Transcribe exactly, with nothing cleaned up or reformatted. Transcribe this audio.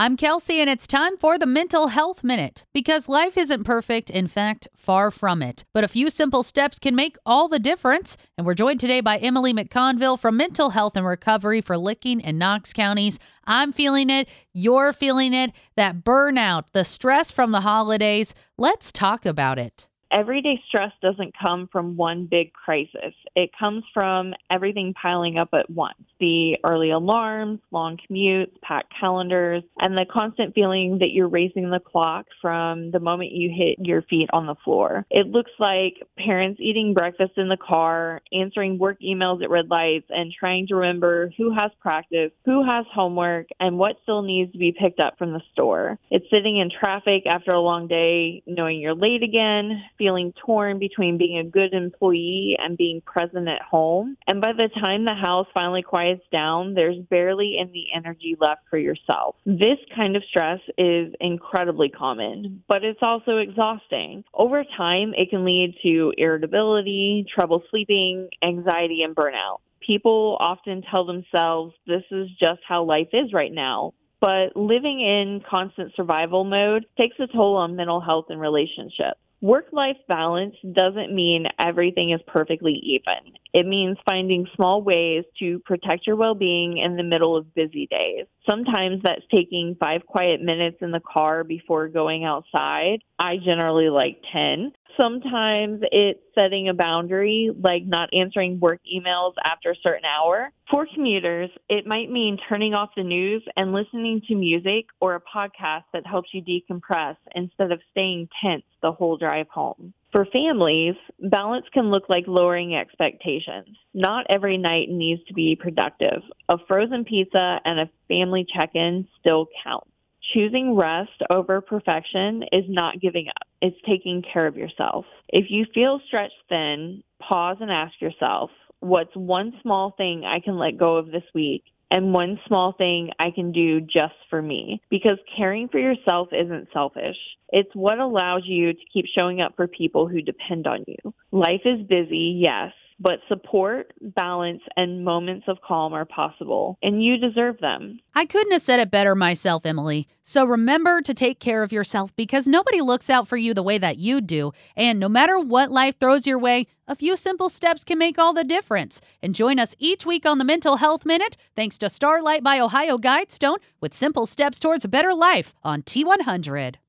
I'm Kelsey, and it's time for the Mental Health Minute. Because life isn't perfect, in fact, far from it. But a few simple steps can make all the difference. And we're joined today by Emily McConville from Mental Health and Recovery for Licking and Knox counties. I'm feeling it. You're feeling it. That burnout, the stress from the holidays. Let's talk about it. Everyday stress doesn't come from one big crisis. It comes from everything piling up at once. The early alarms, long commutes, packed calendars, and the constant feeling that you're racing the clock from the moment you hit your feet on the floor. It looks like parents eating breakfast in the car, answering work emails at red lights, and trying to remember who has practice, who has homework, and what still needs to be picked up from the store. It's sitting in traffic after a long day, knowing you're late again, feeling torn between being a good employee and being present at home. And by the time the house finally quiets down, there's barely any energy left for yourself. This kind of stress is incredibly common, but it's also exhausting. Over time, it can lead to irritability, trouble sleeping, anxiety, and burnout. People often tell themselves this is just how life is right now. But living in constant survival mode takes a toll on mental health and relationships. Work-life balance doesn't mean everything is perfectly even. It means finding small ways to protect your well-being in the middle of busy days. Sometimes that's taking five quiet minutes in the car before going outside. I generally like ten. Sometimes it's setting a boundary, like not answering work emails after a certain hour. For commuters, it might mean turning off the news and listening to music or a podcast that helps you decompress instead of staying tense the whole drive home. For families, balance can look like lowering expectations. Not every night needs to be productive. A frozen pizza and a family check-in still count. Choosing rest over perfection is not giving up. It's taking care of yourself. If you feel stretched thin, pause and ask yourself, what's one small thing I can let go of this week and one small thing I can do just for me? Because caring for yourself isn't selfish. It's what allows you to keep showing up for people who depend on you. Life is busy, yes, but support, balance, and moments of calm are possible, and you deserve them. I couldn't have said it better myself, Emily. So remember to take care of yourself because nobody looks out for you the way that you do. And no matter what life throws your way, a few simple steps can make all the difference. And join us each week on the Mental Health Minute, thanks to Starlight by Ohio Guidestone, with simple steps towards a better life on T one hundred.